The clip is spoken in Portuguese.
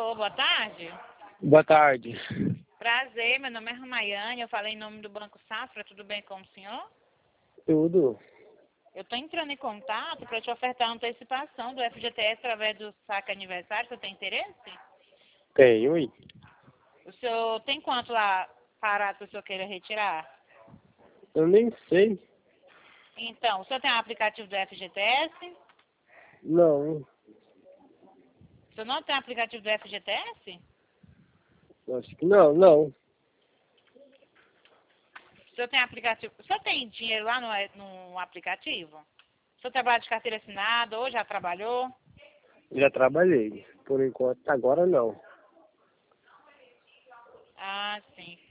Alô, boa tarde. Boa tarde. Prazer, meu nome é Ramayane, eu falei em nome do Banco Safra, tudo bem com o senhor? Tudo? Eu estou entrando em contato para te ofertar a antecipação do FGTS através do saque aniversário, você tem interesse? Tenho, hein? O senhor tem quanto lá parado que o senhor queira retirar? Eu nem sei. Então, o senhor tem um aplicativo do FGTS? Não, O senhor não tem aplicativo do FGTS? acho que não. O senhor tem aplicativo? O senhor tem dinheiro lá no aplicativo? O senhor trabalha de carteira assinada ou já trabalhou? Já trabalhei. Por enquanto, agora não. Ah, sim.